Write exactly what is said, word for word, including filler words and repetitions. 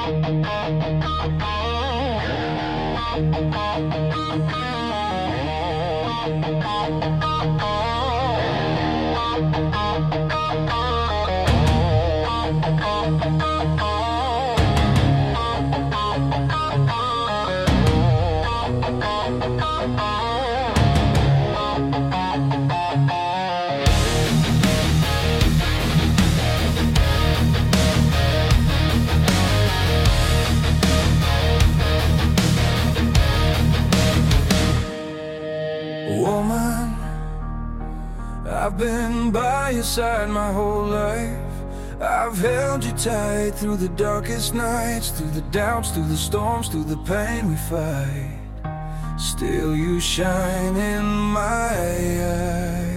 Woman, I've been by your side my whole life. I've held you tight through the darkest nights, through the doubts, through the storms, through the pain we fight. Still you shine in my eyes.